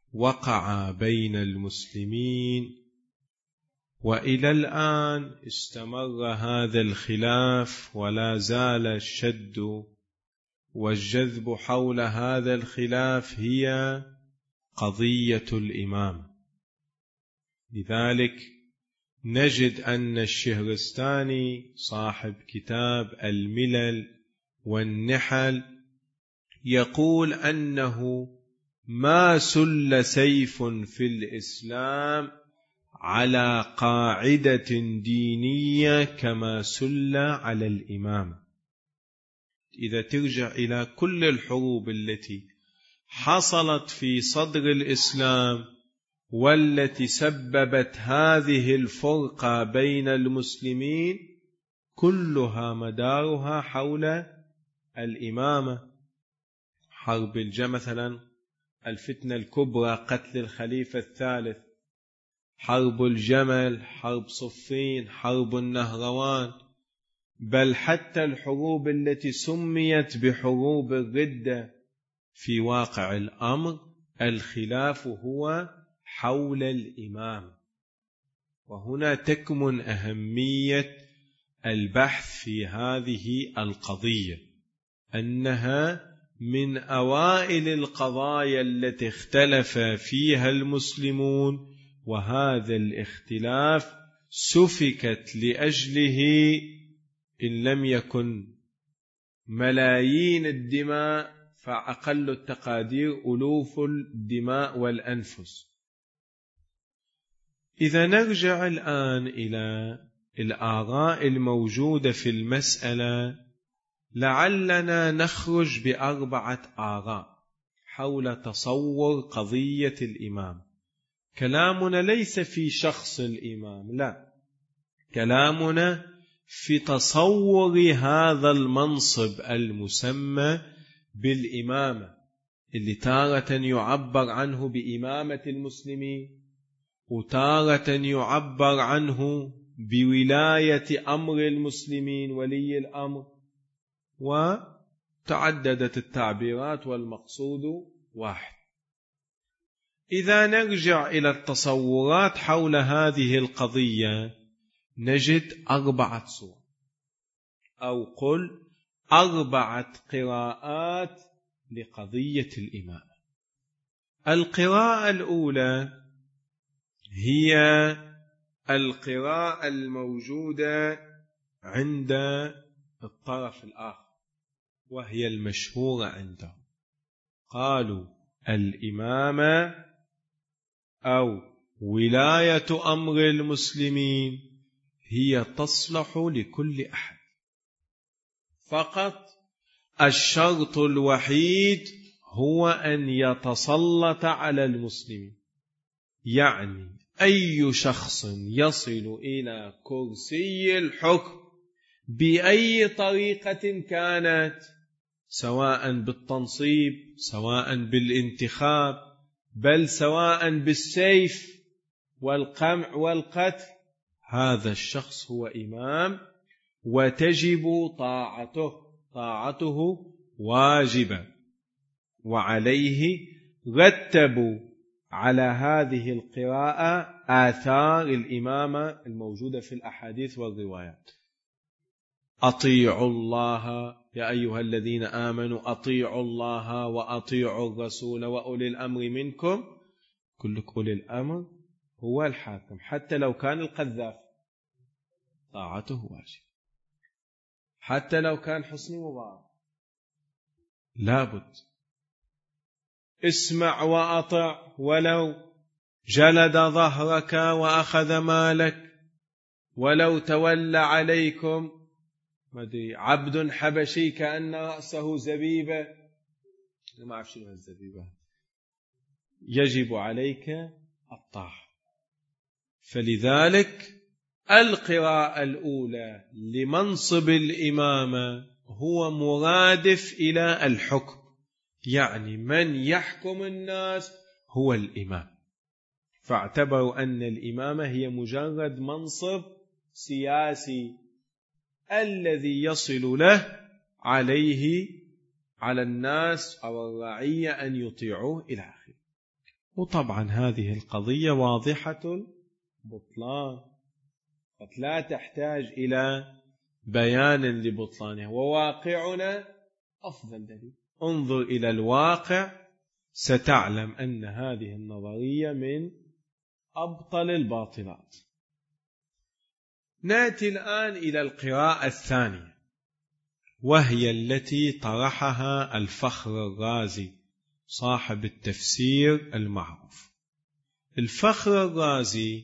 وقع بين المسلمين، وإلى الآن استمر هذا الخلاف، ولا زال الشد والجذب حول هذا الخلاف هي قضية الإمام. لذلك نجد أن الشهرستاني صاحب كتاب الملل والنحل يقول أنه ما سل سيف في الإسلام على قاعدة دينية كما سل على الإمام. إذا ترجع إلى كل الحروب التي حصلت في صدر الإسلام والتي سببت هذه الفرقة بين المسلمين، كلها مدارها حول الإمامة. حرب الجمل مثلا، الفتنة الكبرى قتل الخليفة الثالث، حرب الجمل، حرب صفين، حرب النهروان، بل حتى الحروب التي سميت بحروب الردة في واقع الأمر الخلاف هو حول الإمام. وهنا تكمن أهمية البحث في هذه القضية، أنها من أوائل القضايا التي اختلف فيها المسلمون، وهذا الاختلاف سفكت لأجله إن لم يكن ملايين الدماء فأقل التقادير ألوف الدماء والأنفس. إذا نرجع الآن إلى الآراء الموجودة في المسألة، لعلنا نخرج بأربعة آراء حول تصور قضية الإمام. كلامنا ليس في شخص الإمام، لا، كلامنا في تصور هذا المنصب المسمى بالإمامة، اللي تارة يعبر عنه بإمامة المسلمين، وتارة يعبر عنه بولاية أمر المسلمين، ولي الأمر، وتعددت التعبيرات والمقصود واحد. إذا نرجع إلى التصورات حول هذه القضية نجد أربعة صور، أو قل أربعة قراءات لقضية الإمامة. القراءة الأولى هي القراءة الموجودة عند الطرف الآخر، وهي المشهورة عندهم. قالوا الإمامة أو ولاية أمر المسلمين هي تصلح لكل أحد، فقط الشرط الوحيد هو أن يتسلط على المسلمين. يعني أي شخص يصل إلى كرسي الحكم بأي طريقة كانت، سواء بالتنصيب، سواء بالانتخاب، بل سواء بالسيف والقمع والقتل، هذا الشخص هو إمام وتجب طاعته واجبة. وعليه رتبوا على هذه القراءة آثار الإمامة الموجودة في الأحاديث والروايات. أطيعوا الله يا أيها الذين آمنوا، أطيعوا الله وأطيعوا الرسول وأولي الأمر منكم. كل أولي الأمر هو الحاكم، حتى لو كان القذاف طاعته واجب، حتى لو كان حسني مبارك لابد. اسمع وأطع ولو جلد ظهرك وأخذ مالك، ولو تولى عليكم عبد حبشي كأن رأسه زبيبة، ما أعرف شنو الزبيبة، يجب عليك الطاعة. فلذلك القراءة الأولى لمنصب الإمامة هو مرادف إلى الحكم، يعني من يحكم الناس هو الإمام، فاعتبروا أن الإمامة هي مجرد منصب سياسي الذي يصل له عليه على الناس أو الرعية أن يطيعوه إلى آخره. وطبعا هذه القضية واضحة البطلان، قد لا تحتاج إلى بيان لبطلانها، وواقعنا أفضل دليل. انظر إلى الواقع ستعلم أن هذه النظرية من أبطل الباطلات. نأتي الآن إلى القراءة الثانية، وهي التي طرحها الفخر الرازي صاحب التفسير المعروف. الفخر الرازي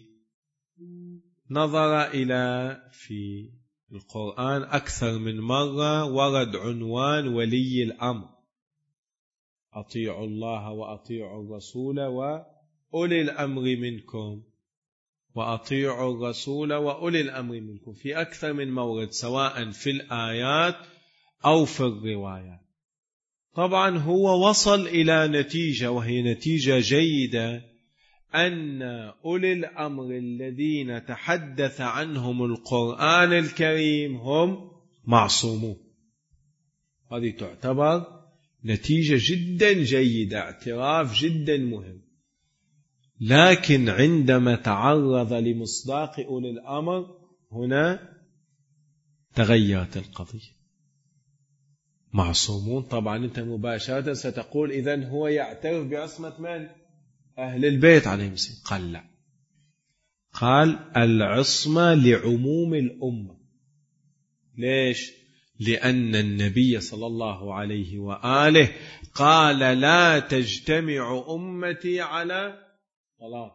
نظر إلى في القرآن أكثر من مرة ورد عنوان ولي الأمر، أطيعوا الله وأطيعوا الرسول وأولي الأمر منكم، وأطيعوا الرسول وأولي الأمر منكم، في أكثر من مورد سواء في الآيات أو في الروايات. طبعا هو وصل إلى نتيجة، وهي نتيجة جيدة، أن أولي الأمر الذين تحدث عنهم القرآن الكريم هم معصومون. هذه تعتبر نتيجة جدا جيدة، اعتراف جدا مهم. لكن عندما تعرض لمصداق أولي الأمر هنا تغيرت القضية. معصومون، طبعا أنت مباشرة ستقول إذن هو يعترف بعصمة من؟ أهل البيت عليهم السلام. قال لا، قال العصمة لعموم الأمة. ليش؟ لأن النبي صلى الله عليه وآله قال لا تجتمع أمتي على ضلال.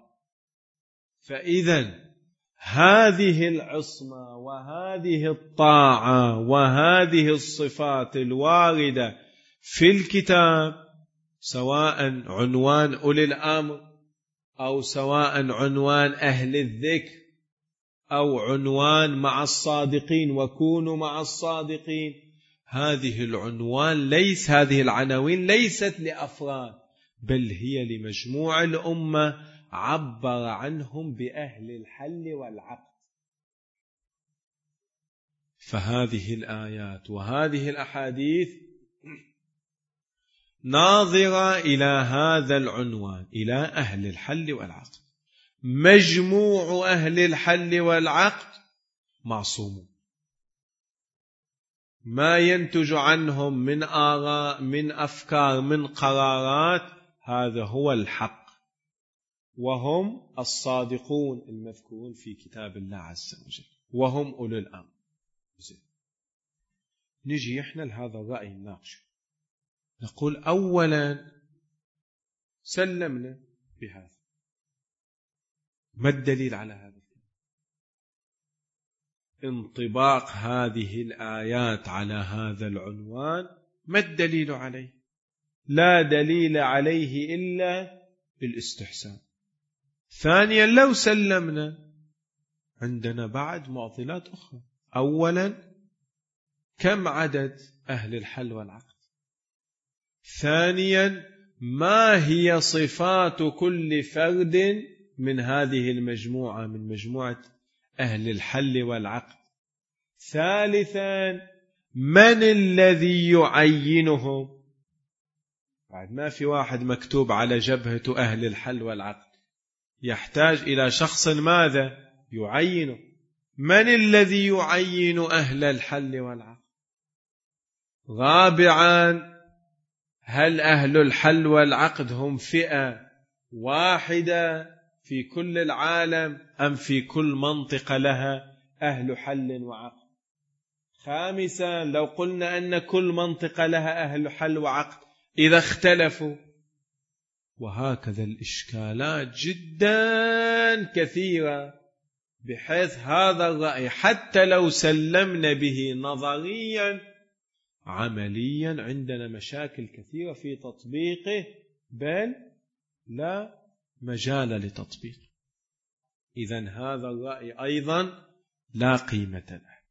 فإذا هذه العصمة وهذه الطاعة وهذه الصفات الواردة في الكتاب، سواء عنوان أولي الأمر أو سواء عنوان أهل الذكر أو عنوان مع الصادقين وكونوا مع الصادقين، هذه العناوين ليست لأفراد، بل هي لمجموع الأمة، عبر عنهم بأهل الحل والعقد. فهذه الآيات وهذه الأحاديث ناظرة إلى هذا العنوان، إلى أهل الحل والعقد. مجموع أهل الحل والعقد معصومون، ما ينتج عنهم من آراء، من أفكار، من قرارات، هذا هو الحق، وهم الصادقون المذكورون في كتاب الله عز وجل، وهم أولو الأمر. نجي إحنا لهذا الرأي الناقش، نقول أولا سلمنا بهذا، ما الدليل على هذا؟ انطباق هذه الآيات على هذا العنوان، ما الدليل عليه؟ لا دليل عليه إلا الاستحسان. ثانيا لو سلمنا، عندنا بعد معضلات أخرى. أولا كم عدد أهل الحل والعقد؟ ثانيا ما هي صفات كل فرد من هذه المجموعة، من مجموعة أهل الحل والعقد؟ ثالثا من الذي يعينهم؟ بعد ما في واحد مكتوب على جبهة أهل الحل والعقد، يحتاج إلى شخص ماذا يعينه؟ من الذي يعين أهل الحل والعقد؟ رابعا هل أهل الحل والعقد هم فئة واحدة في كل العالم أم في كل منطقة لها أهل حل وعقد؟ خامسا لو قلنا أن كل منطقة لها أهل حل وعقد إذا اختلفوا، وهكذا الإشكالات جدا كثيرة، بحيث هذا الرأي حتى لو سلمنا به نظريا، عمليا عندنا مشاكل كثيرة في تطبيقه، بل لا مجال لتطبيقه. إذن هذا الرأي أيضا لا قيمة له.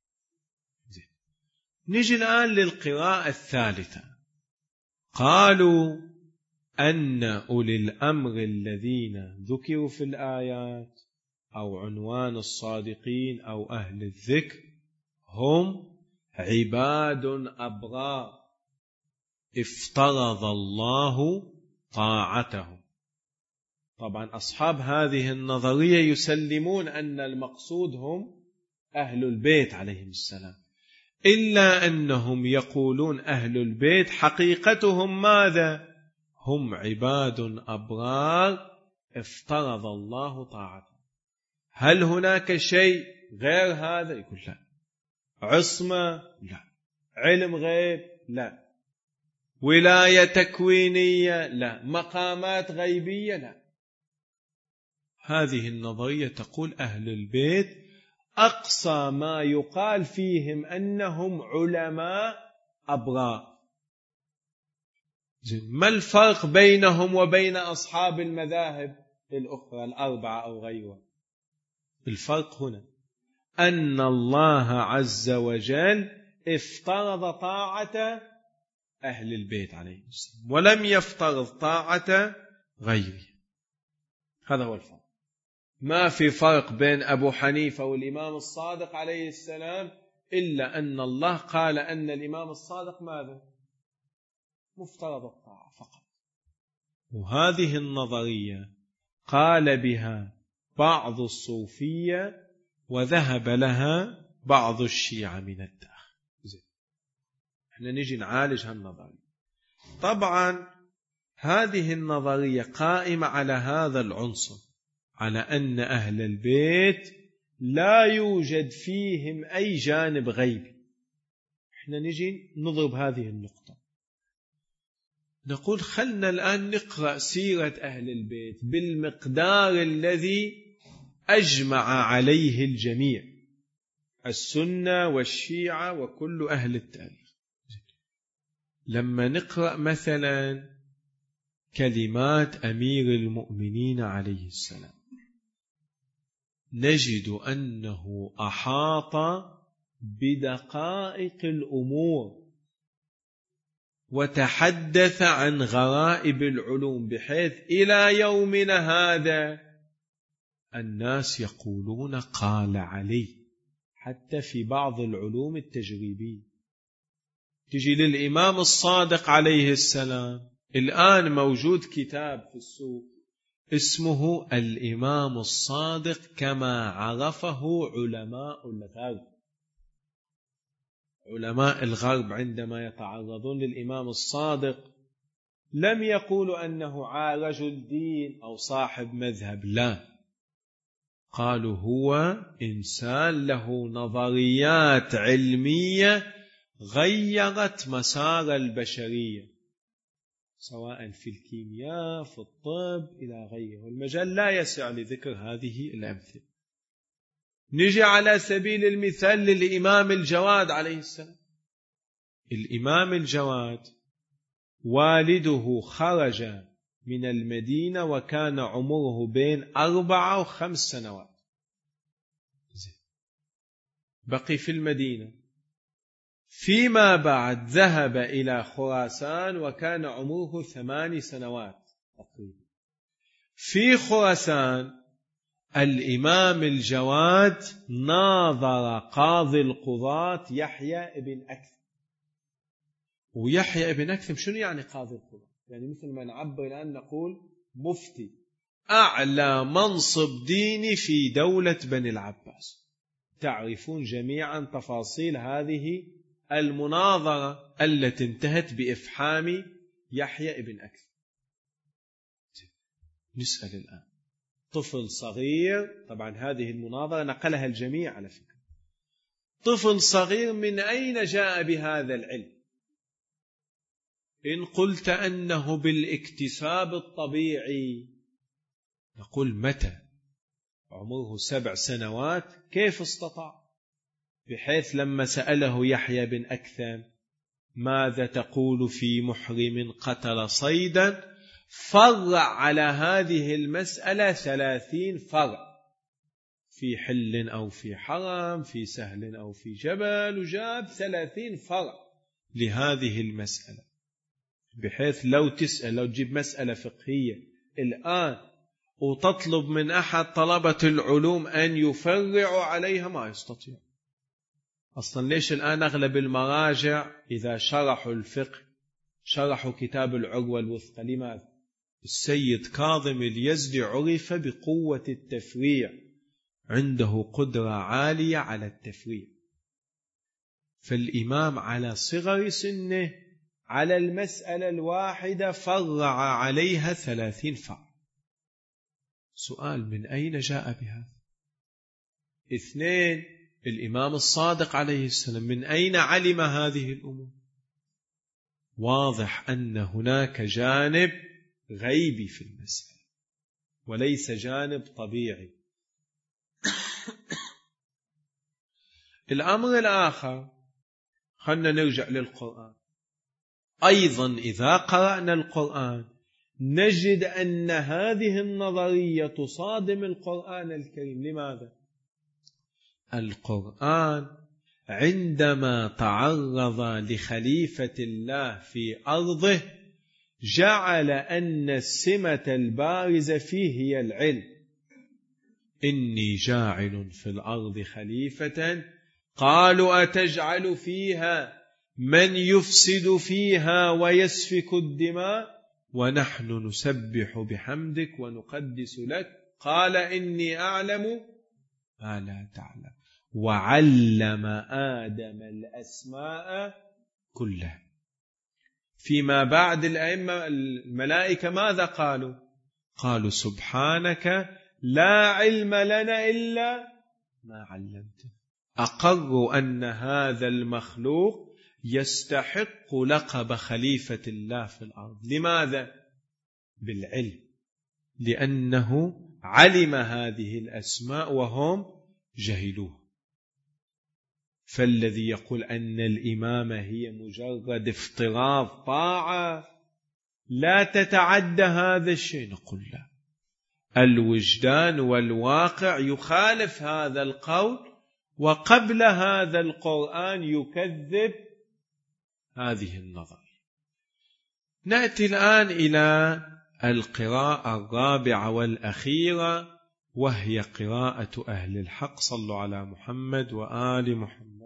نجي الآن للقراءة الثالثة. قالوا أن أولي الأمر الذين ذكروا في الآيات أو عنوان الصادقين أو أهل الذكر هم عباد أبرار افترض الله طاعتهم. طبعا أصحاب هذه النظرية يسلمون أن المقصود هم أهل البيت عليهم السلام، إلا أنهم يقولون أهل البيت حقيقتهم ماذا؟ هم عباد أبرار افترض الله طاعته. هل هناك شيء غير هذا؟ يقول لا. عصمة؟ لا. علم غيب؟ لا. ولاية تكوينية؟ لا. مقامات غيبية؟ لا. هذه النظرية تقول أهل البيت أقصى ما يقال فيهم أنهم علماء أبرار. ما الفرق بينهم وبين أصحاب المذاهب الأخرى الأربعة أو غيرها؟ الفرق هنا أن الله عز وجل افترض طاعة أهل البيت عليه السلام ولم يفترض طاعة غيره. هذا هو الفرق. ما في فرق بين أبو حنيفة والإمام الصادق عليه السلام، إلا أن الله قال أن الإمام الصادق ماذا؟ مفترض الطاعة فقط. وهذه النظرية قال بها بعض الصوفية وذهب لها بعض الشيعة من الداخل. احنا نجي نعالج هالنظرية. طبعا هذه النظرية قائمة على هذا العنصر، على أن أهل البيت لا يوجد فيهم أي جانب غيبي. احنا نجي نضرب هذه النقطة، نقول خلنا الآن نقرأ سيرة أهل البيت بالمقدار الذي أجمع عليه الجميع، السنة والشيعة وكل أهل التاريخ. لما نقرأ مثلا كلمات أمير المؤمنين عليه السلام نجد أنه أحاط بدقائق الأمور وتحدث عن غرائب العلوم، بحيث إلى يومنا هذا الناس يقولون قال علي حتى في بعض العلوم التجريبية. تجي للإمام الصادق عليه السلام، الآن موجود كتاب في السوق اسمه الإمام الصادق كما عرفه علماء الغرب. علماء الغرب عندما يتعرضون للإمام الصادق لم يقولوا أنه رجل دين أو صاحب مذهب، لا، قالوا هو إنسان له نظريات علمية غيرت مسار البشرية، سواء في الكيمياء في الطب إلى غيره، والمجال لا يسع لذكر هذه الأمثلة. نجي على سبيل المثال للإمام الجواد عليه السلام. الإمام الجواد والده خرج من المدينة وكان عمره بين 4 و5 سنوات، بقي في المدينة. فيما بعد ذهب إلى خراسان وكان عمره 8 سنوات تقريبا. في خراسان الإمام الجواد ناظر قاضي القضاة يحيى بن أكثم. ويحيى بن أكثم شنو يعني قاضي القضاة؟ يعني مثل ما نعبر الآن نقول مفتي، أعلى منصب ديني في دولة بني العباس. تعرفون جميعا تفاصيل هذه المناظرة التي انتهت بإفحام يحيى بن أكثم. نسأل الآن طفل صغير، طبعا هذه المناظرة نقلها الجميع على فكرة، طفل صغير من أين جاء بهذا العلم؟ إن قلت أنه بالاكتساب الطبيعي نقول متى؟ عمره 7 سنوات كيف استطاع؟ بحيث لما سأله يحيى بن أكثم ماذا تقول في محرم قتل صيدا، فرع على هذه المسألة 30 فرع، في حل أو في حرم، في سهل أو في جبل، وجاب 30 فرع لهذه المسألة، بحيث لو تسأل، لو تجيب مسألة فقهية الآن وتطلب من أحد طلبة العلوم أن يفرعوا عليها ما يستطيع. أصلا ليش الآن أغلب المراجع إذا شرحوا الفقه شرحوا كتاب العروة الوثقى؟ لماذا؟ السيد كاظم اليزدي عرف بقوة التفريع، عنده قدرة عالية على التفريع، فالإمام على صغر سنه على المسألة الواحدة فرع عليها 30 فرع. سؤال: من أين جاء بهذا؟ 2، الإمام الصادق عليه السلام من أين علم هذه الأمور؟ واضح أن هناك جانب غيبي في المسألة وليس جانب طبيعي. الأمر الآخر، خلنا نرجع للقرآن. أيضا إذا قرأنا القرآن نجد أن هذه النظرية تصادم القرآن الكريم. لماذا؟ القرآن عندما تعرض لخليفة الله في أرضه جعل أن السمة البارزة فيه هي العلم. إني جاعل في الأرض خليفة قالوا أتجعل فيها من يفسد فيها ويسفك الدماء ونحن نسبح بحمدك ونقدس لك قال إني أعلم ما لا تعلم وعلم آدم الأسماء كلها. فيما بعد الأئمة الملائكة ماذا قالوا؟ قالوا سبحانك لا علم لنا إلا ما علمتنا. أقروا أن هذا المخلوق يستحق لقب خليفة الله في الأرض. لماذا؟ بالعلم، لأنه علم هذه الأسماء وهم جهلوها. فالذي يقول أن الإمامة هي مجرد افتراض طاعة لا تتعدى هذا الشيء، نقول لا، الوجدان والواقع يخالف هذا القول، وقبل هذا القرآن يكذب هذه النظرية. نأتي الآن إلى القراءة الرابعة والأخيرة، وهي قراءة أهل الحق. صلوا على محمد وآل محمد.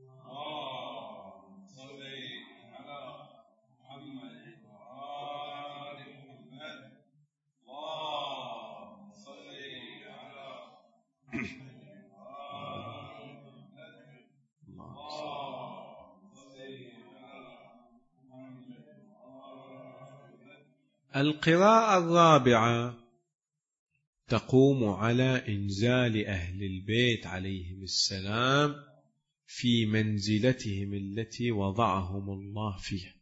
القراءة الرابعة تقوم على إنزال أهل البيت عليهم السلام في منزلتهم التي وضعهم الله فيها،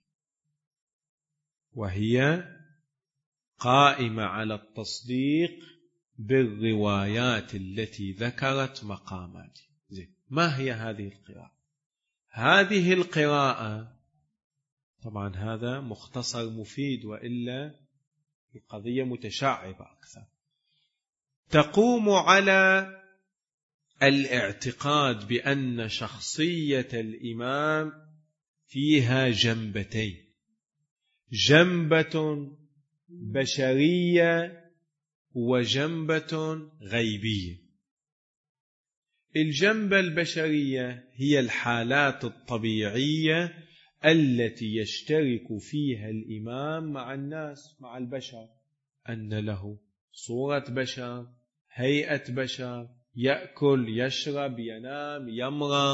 وهي قائمة على التصديق بالروايات التي ذكرت مقامات. ما هي هذه القراءة؟ هذه القراءة طبعا هذا مختصر مفيد، وإلا القضية متشعبة أكثر. تقوم على الاعتقاد بأن شخصية الإمام فيها جنبتين: جنبة بشرية وجنبة غيبية. الجنبة البشرية هي الحالات الطبيعية التي يشترك فيها الإمام مع الناس، مع البشر، أن له صورة بشر، هيئة بشر، يأكل، يشرب، ينام، يمرض.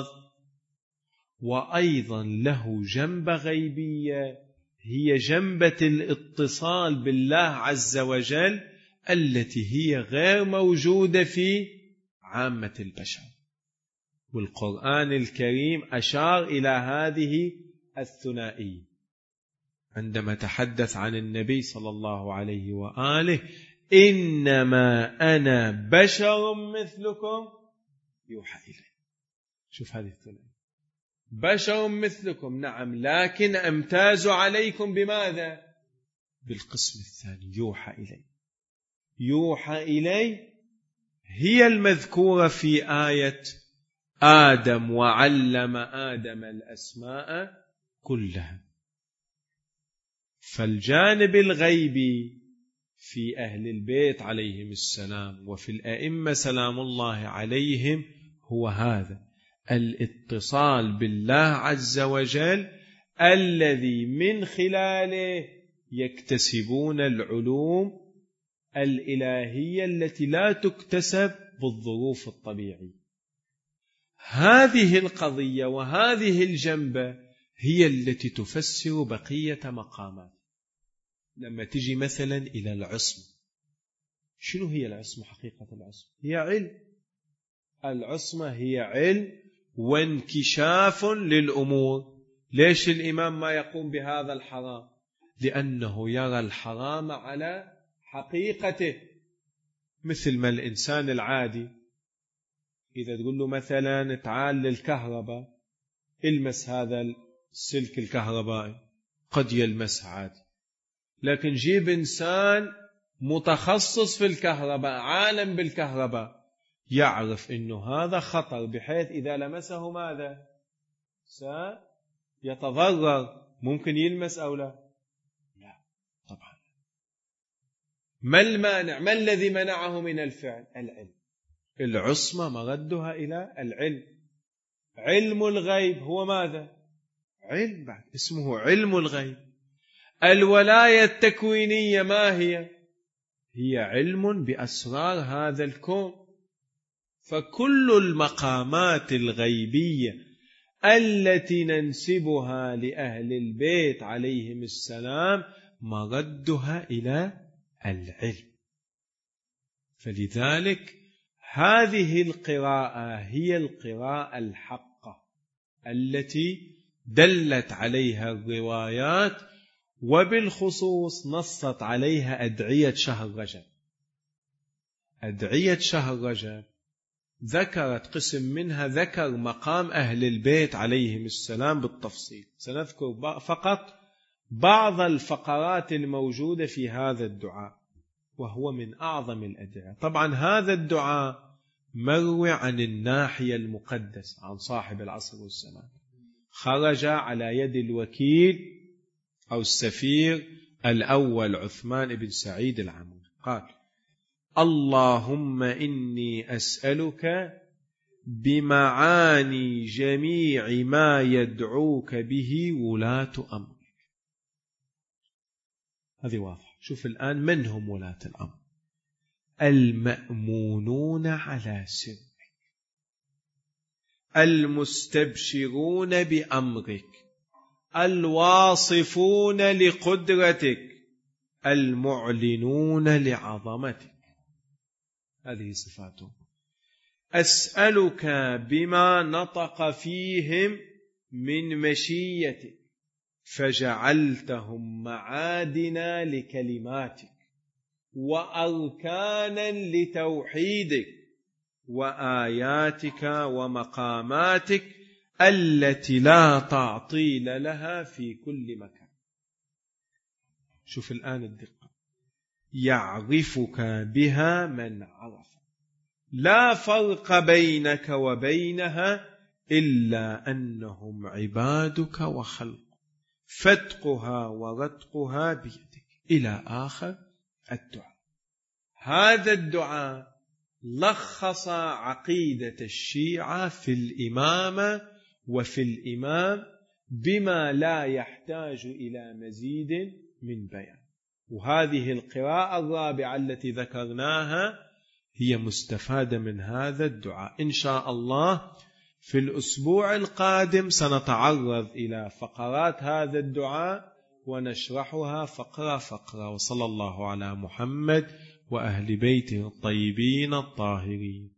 وأيضا له جنبة غيبية هي جنبة الاتصال بالله عز وجل التي هي غير موجودة في عامة البشر. والقرآن الكريم أشار إلى هذه الثنائية عندما تحدث عن النبي صلى الله عليه وآله: إنما أنا بشر مثلكم يوحى إلي. شوف هذه الثنائية، بشر مثلكم نعم، لكن أمتاز عليكم بماذا؟ بالقسم الثاني، يوحى إلي. يوحى إلي هي المذكورة في آية آدم وعلم آدم الأسماء كلها. فالجانب الغيبي في أهل البيت عليهم السلام وفي الأئمة سلام الله عليهم هو هذا الاتصال بالله عز وجل الذي من خلاله يكتسبون العلوم الإلهية التي لا تكتسب بالظروف الطبيعية. هذه القضية وهذه الجنبة هي التي تفسر بقية مقامات. لما تجي مثلا إلى العصمة، شنو هي العصمة؟ حقيقة العصمة هي علم. العصمة هي علم وانكشاف للأمور. ليش الإمام ما يقوم بهذا الحرام؟ لأنه يرى الحرام على حقيقته. مثل ما الإنسان العادي إذا تقول له مثلا تعال للكهرباء المس هذا السلك الكهربائي، قد يلمس عادي. لكن جيب إنسان متخصص في الكهرباء، عالم بالكهرباء، يعرف إنه هذا خطر، بحيث إذا لمسه ماذا؟ سيتضرر. ممكن يلمس أو لا؟ لا طبعا. ما المانع؟ ما الذي منعه من الفعل؟ العلم. العصمة مردها إلى العلم. علم الغيب هو ماذا؟ علم بعد اسمه علم الغيب. الولاية التكوينية ما هي؟ هي علم بأسرار هذا الكون. فكل المقامات الغيبية التي ننسبها لأهل البيت عليهم السلام مردها إلى العلم. فلذلك هذه القراءة هي القراءة الحقة التي دلت عليها الروايات، وبالخصوص نصت عليها أدعية شهر رجب. أدعية شهر رجب ذكرت قسم منها، ذكر مقام أهل البيت عليهم السلام بالتفصيل. سنذكر فقط بعض الفقرات الموجودة في هذا الدعاء، وهو من أعظم الأدعية. طبعا هذا الدعاء مروي عن الناحية المقدس، عن صاحب العصر والزمان، خرج على يد الوكيل أو السفير الأول عثمان بن سعيد العمري. قال: اللهم إني أسألك بمعاني جميع ما يدعوك به ولاة أمرك. هذه واضحة. شوف الآن من هم ولاة الأمر؟ المأمونون على سرك، المستبشرون بأمرك، الواصفون لقدرتك، المعلنون لعظمتك. هذه صفاتهم. أسألك بما نطق فيهم من مشيتك فجعلتهم معادنا لكلماتك وأركانا لتوحيدك وآياتك ومقاماتك التي لا تعطيل لها في كل مكان. شوف الآن الدقة. يعرفك بها من عرف، لا فرق بينك وبينها إلا أنهم عبادك وخلق، فتقها ورتقها بيدك، إلى آخر الدعاء. هذا الدعاء لخص عقيدة الشيعة في الإمامة وفي الإمام بما لا يحتاج إلى مزيد من بيان. وهذه القراءة الرابعة التي ذكرناها هي مستفادة من هذا الدعاء. إن شاء الله في الأسبوع القادم سنتعرض إلى فقرات هذا الدعاء ونشرحها فقرة فقرة. وصلى الله على محمد وأهل بيته الطيبين الطاهرين.